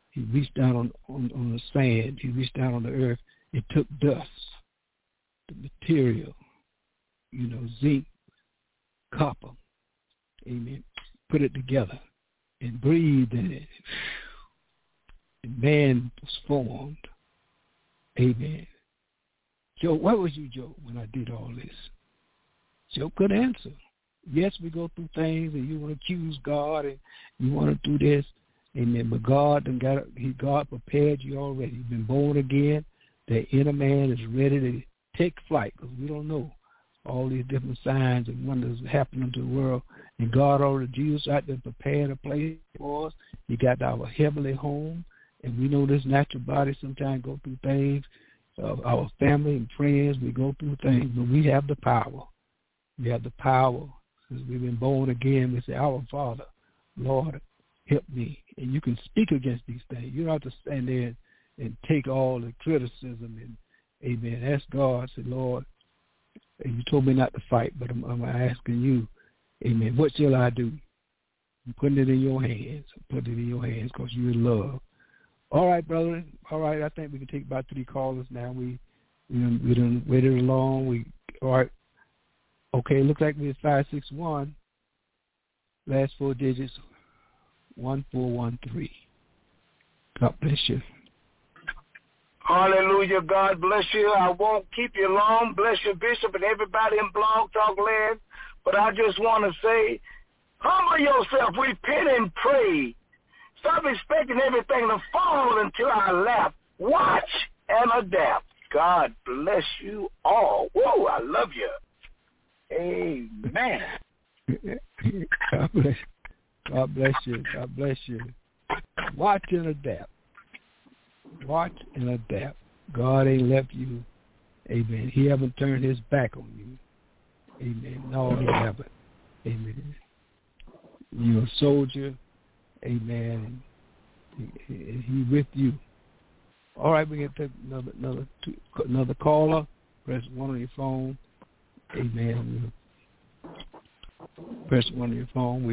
Speaker 2: sand. He reached down on the earth. It took dust, the material, zinc, copper. Amen. Put it together and breathed in it. And man was formed. Amen. Job, where was you, Job, when I did all this? Job could answer. Yes, we go through things, and you want to accuse God, and you want to do this. Amen. But God prepared you already. You've been born again. The inner man is ready to take flight, because we don't know all these different signs and wonders happening to the world. And God already, Jesus out there prepared a place for us. He got our heavenly home. And we know this natural body sometimes go through things. Our family and friends, we go through things, but we have the power. We have the power. Since we've been born again, we say, our Father, Lord, help me. And you can speak against these things. You don't have to stand there and take all the criticism and, amen, ask God, say, Lord, You told me not to fight, but I'm asking you, amen, what shall I do? I'm putting it in your hands. Put it in your hands because you're in love. All right, brother. All right, I think we can take about 3 callers now. We done waited long. All right. Okay, looks like we're 561. Last 4 digits, 1413. God bless you.
Speaker 3: Hallelujah. God bless you. I won't keep you long. Bless you, Bishop, and everybody in Blog Talk Land. But I just want to say, humble yourself, repent and pray. Stop expecting everything to fall into our lap. Watch and adapt. God bless you all. Whoa, I love you. Amen.
Speaker 2: God bless you. God bless you. God bless you. Watch and adapt. Watch and adapt. God ain't left you. Amen. He haven't turned his back on you. Amen. No, he haven't. Amen. You're a soldier. Amen. And he with you. All right, we can take another caller. Press 1 on your phone. Amen. Press 1 on your phone.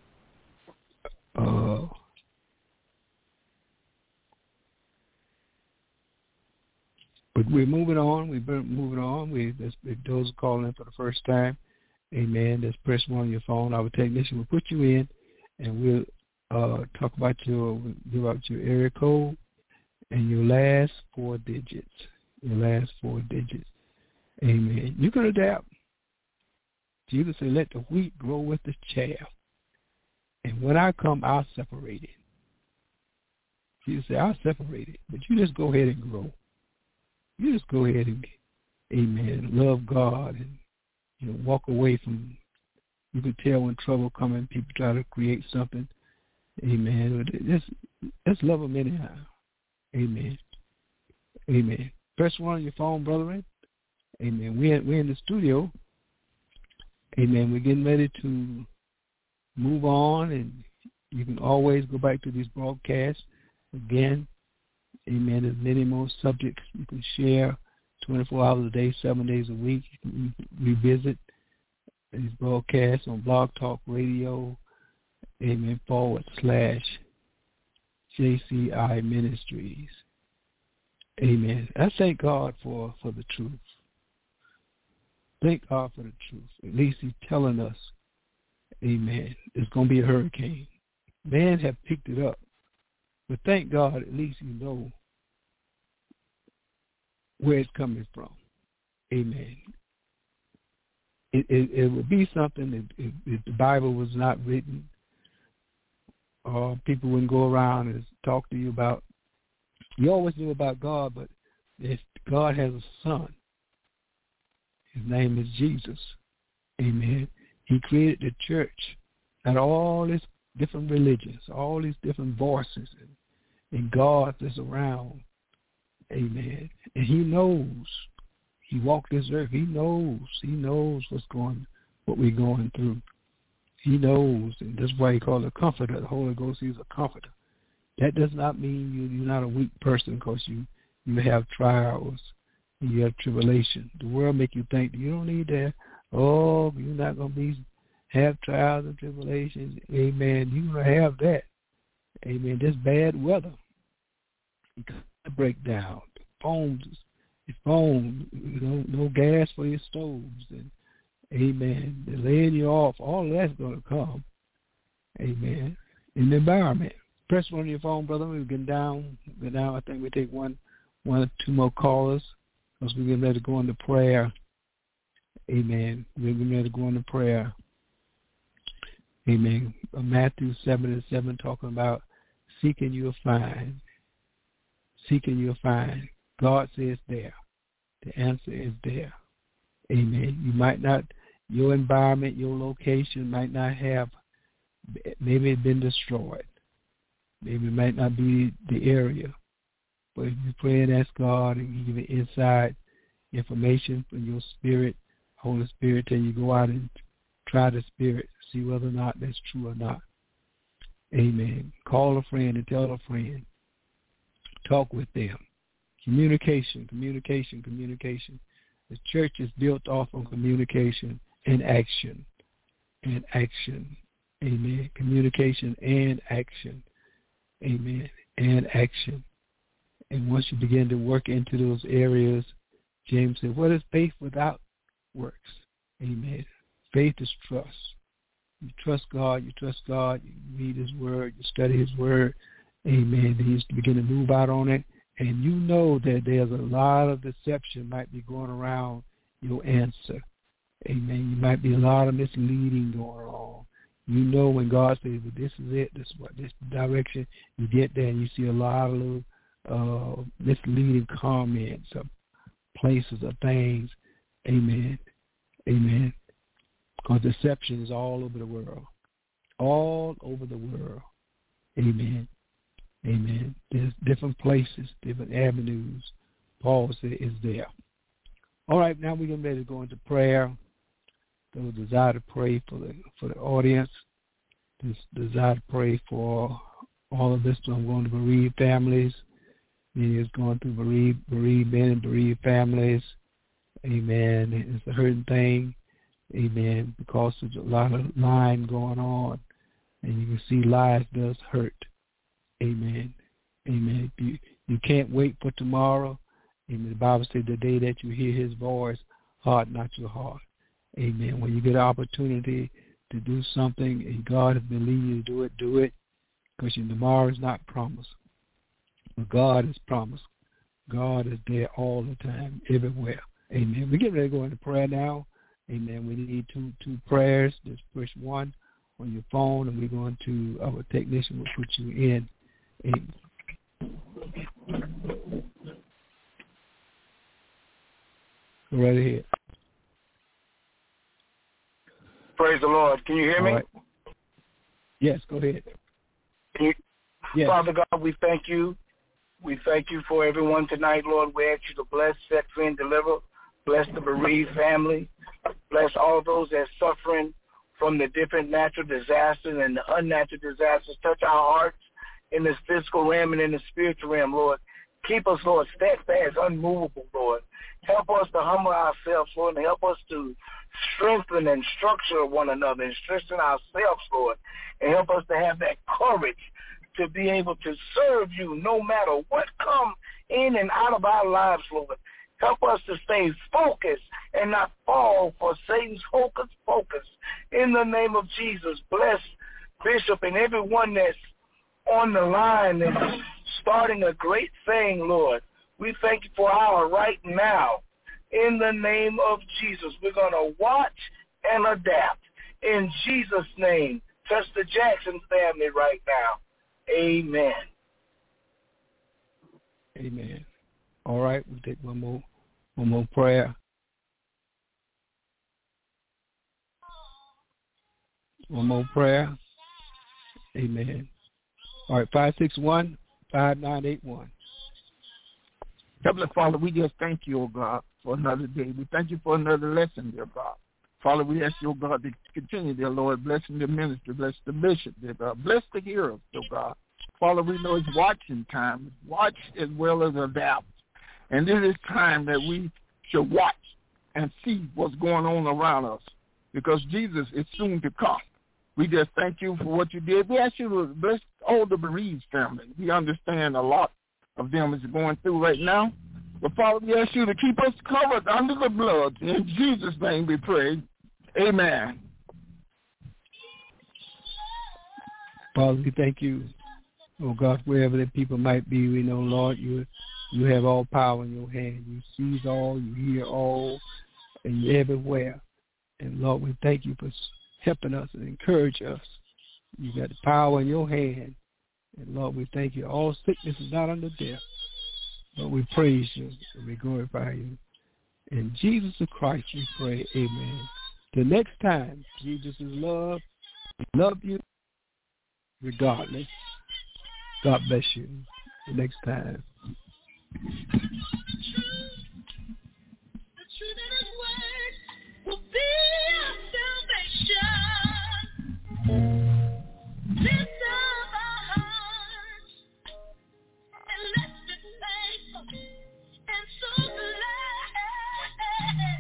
Speaker 2: But we're moving on. We've been moving on. Those are calling in for the first time. Amen. Just press 1 on your phone. Our technician will put you in, and we'll talk about give out your area code and your last 4 digits. Your last 4 digits. Amen. You can adapt. Jesus said, let the wheat grow with the chaff. And when I come, I'll separate it. Jesus said, I'll separate it. But you just go ahead and grow. You just go ahead and, amen, love God and, walk away from, you can tell when trouble coming, people try to create something. Amen. Just love them anyhow. Amen. Amen. Press 1 on your phone, brethren. Amen. We're in the studio. Amen. We're getting ready to move on, and you can always go back to these broadcasts again. Amen. There's many more subjects you can share 24 hours a day, 7 days a week. You can revisit these broadcasts on Blog Talk Radio. Amen. /JCI Ministries. Amen. I thank God for the truth. Thank God for the truth. At least he's telling us, amen, it's going to be a hurricane. Man have picked it up. But thank God at least you know where it's coming from. Amen. It would be something if the Bible was not written, or people wouldn't go around and talk to you about, you always knew about God, but if God has a son, his name is Jesus. Amen. He created the church and all these different religions, all these different voices, and God is around. Amen. And he knows. He walked this earth. He knows. He knows what we're going through. He knows. And that's why he called a comforter. The Holy Ghost is a comforter. That does not mean you're not a weak person because you have trials and you have tribulation. The world make you think you don't need that. Oh, you're not going to have trials and tribulations. Amen. You're going to have that. Amen. This bad weather. You can't break down. Your phone, no gas for your stoves. And amen. They're laying you off. All of that's going to come. Amen. In the environment. Press 1 on your phone, brother. We're getting down. I think we take one or two more callers because we're getting ready to go into prayer. Amen. We're getting ready to go into prayer. Amen. Matthew 7:7 talking about seeking you'll find. Seeking you'll find. God says there. The answer is there. Amen. You might not, your environment, your location might not have, maybe it's been destroyed. Maybe it might not be the area. But if you pray and ask God and He give you inside information from your spirit, Holy Spirit, till you go out and try the spirit, see whether or not that's true or not. Amen. Call a friend and tell a friend. Talk with them. Communication. The church is built off of communication and action. And action. Amen. Communication and action. Amen. And action. And once you begin to work into those areas, James said, what is faith without works? Amen. Faith is trust. You trust God, you read his word, you study his word. Amen. Then you begin to move out on it. And you know that there's a lot of deception might be going around your answer. Amen. You might be a lot of misleading going on. You know when God says, well, this is it, this direction, you get there and you see a lot of little misleading comments of places or things. Amen. Amen. Because deception is all over the world. All over the world. Amen. Amen. There's different places, different avenues. Paul said is there. All right, now we're getting ready to go into prayer. Those desire to pray for the audience. This desire to pray for all of this. So I'm going to bereaved families. Many is going through bereaved men and bereaved families. Amen. It's a hurting thing. Amen. Because there's a lot of lying going on. And you can see lies does hurt. Amen. Amen. You can't wait for tomorrow. Amen. The Bible says the day that you hear his voice, harden not your heart. Amen. When you get an opportunity to do something and God has been leading you to do it. Because tomorrow is not promised. But God is promised. God is there all the time, everywhere. Amen. We're getting ready to go into prayer now. Amen. We need two prayers. Just push one on your phone, and we're going to, our technician will put you in. Amen. Go right ahead.
Speaker 3: Praise the Lord. Can you hear me?
Speaker 2: Right. Yes, go ahead.
Speaker 3: Yes. Father God, we thank you. We thank you for everyone tonight, Lord. We ask you to bless, set free, and deliver. Bless the bereaved family. Bless all those that are suffering from the different natural disasters and the unnatural disasters. Touch our hearts in this physical realm and in the spiritual realm, Lord. Keep us, Lord, steadfast, unmovable, Lord. Help us to humble ourselves, Lord, and help us to strengthen and structure one another and strengthen ourselves, Lord, and help us to have that courage to be able to serve you no matter what comes in and out of our lives, Lord. Help us to stay focused and not fall for Satan's hocus pocus. In the name of Jesus, bless Bishop and everyone that's on the line and starting a great thing, Lord. We thank you for our right now. In the name of Jesus, we're going to watch and adapt. In Jesus' name, touch the Jackson family right now. Amen.
Speaker 2: Amen. All right, we'll take one more prayer. One more prayer. Amen. All right, 561-5981.
Speaker 4: Heavenly Father, we just thank you, oh God, for another day. We thank you for another lesson, dear God. Father, we ask you, oh God, to continue, dear Lord, blessing the ministry, bless the bishop, dear God. Bless the hearers, dear God. Father, we know it's watching time. Watch as well as adapt. And this is time that we should watch and see what's going on around us because Jesus is soon to come. We just thank you for what you did. We ask you to bless all the bereaved family. We understand a lot of them is going through right now. But, Father, we ask you to keep us covered under the blood. In Jesus' name we pray. Amen.
Speaker 2: Father, we thank you, oh God, wherever the people might be. We know, Lord, you have all power in your hand. You see all, you hear all, and you're everywhere. And, Lord, we thank you for helping us and encourage us. You got the power in your hand. And, Lord, we thank you. All sickness is not unto death. But we praise you and we glorify you. In Jesus Christ we pray, amen. Till next time, Jesus is love. We love you regardless. God bless you. Till next time.
Speaker 5: And so glad